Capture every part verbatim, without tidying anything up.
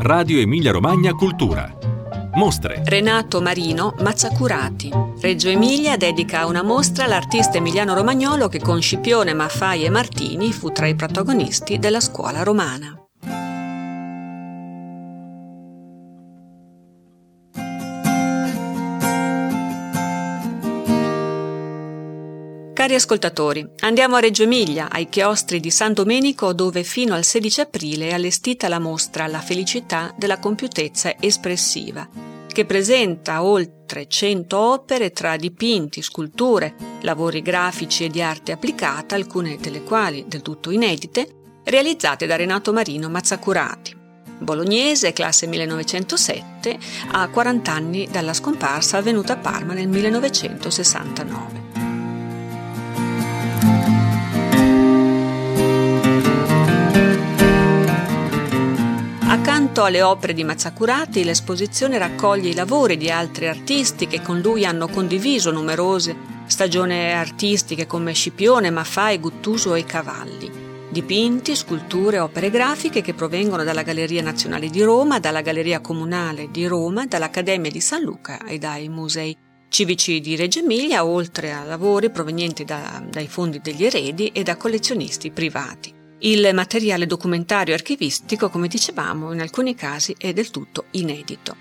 Radio Emilia Romagna Cultura. Mostre. Renato Marino Mazzacurati. Reggio Emilia dedica una mostra all'artista emiliano-romagnolo che con Scipione, Maffei e Martini fu tra i protagonisti della scuola romana. Cari ascoltatori, andiamo a Reggio Emilia, ai chiostri di San Domenico, dove fino al sedici aprile è allestita la mostra La felicità della compiutezza espressiva, che presenta oltre cento opere tra dipinti, sculture, lavori grafici e di arte applicata, alcune delle quali del tutto inedite, realizzate da Renato Marino Mazzacurati. Bolognese, classe millenovecentosette, ha quaranta anni dalla scomparsa avvenuta a Parma nel millenovecentosessantanove. Accanto alle opere di Mazzacurati, l'esposizione raccoglie i lavori di altri artisti che con lui hanno condiviso numerose stagioni artistiche come Scipione, Maffei, Guttuso e Cavalli. Dipinti, sculture, opere grafiche che provengono dalla Galleria Nazionale di Roma, dalla Galleria Comunale di Roma, dall'Accademia di San Luca e dai musei civici di Reggio Emilia, oltre a lavori provenienti da, dai fondi degli eredi e da collezionisti privati. Il materiale documentario archivistico, come dicevamo, in alcuni casi è del tutto inedito.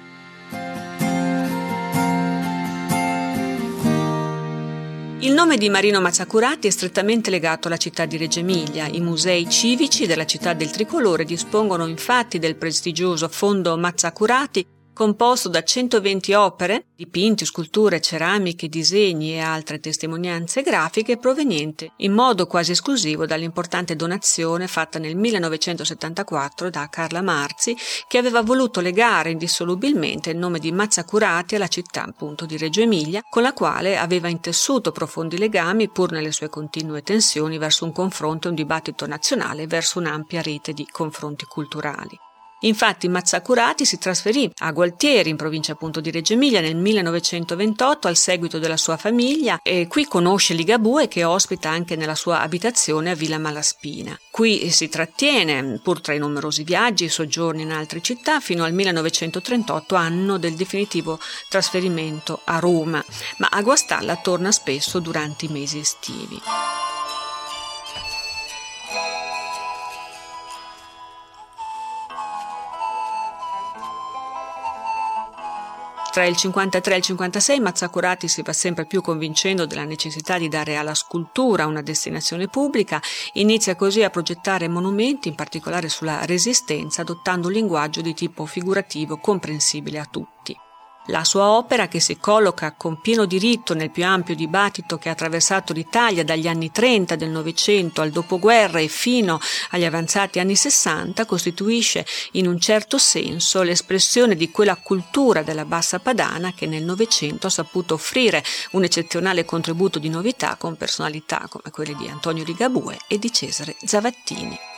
Il nome di Marino Mazzacurati è strettamente legato alla città di Reggio Emilia. I musei civici della città del Tricolore dispongono infatti del prestigioso Fondo Mazzacurati, composto da centoventi opere, dipinti, sculture, ceramiche, disegni e altre testimonianze grafiche provenienti in modo quasi esclusivo dall'importante donazione fatta nel millenovecentosettantaquattro da Carla Marzi, che aveva voluto legare indissolubilmente il nome di Mazzacurati alla città appunto di Reggio Emilia, con la quale aveva intessuto profondi legami pur nelle sue continue tensioni verso un confronto e un dibattito nazionale, verso un'ampia rete di confronti culturali. Infatti Mazzacurati si trasferì a Gualtieri, in provincia appunto di Reggio Emilia, nel millenovecentoventotto al seguito della sua famiglia, e qui conosce Ligabue, che ospita anche nella sua abitazione a Villa Malaspina. Qui si trattiene, pur tra i numerosi viaggi e soggiorni in altre città, fino al millenovecentotrentotto, anno del definitivo trasferimento a Roma, ma a Guastalla torna spesso durante i mesi estivi. Tra il cinquantatré e il cinquantasei Mazzacurati si va sempre più convincendo della necessità di dare alla scultura una destinazione pubblica, inizia così a progettare monumenti, in particolare sulla Resistenza, adottando un linguaggio di tipo figurativo comprensibile a tutti. La sua opera, che si colloca con pieno diritto nel più ampio dibattito che ha attraversato l'Italia dagli anni trenta del Novecento al dopoguerra e fino agli avanzati anni sessanta, costituisce in un certo senso l'espressione di quella cultura della bassa padana che nel Novecento ha saputo offrire un eccezionale contributo di novità con personalità come quelle di Antonio Ligabue e di Cesare Zavattini.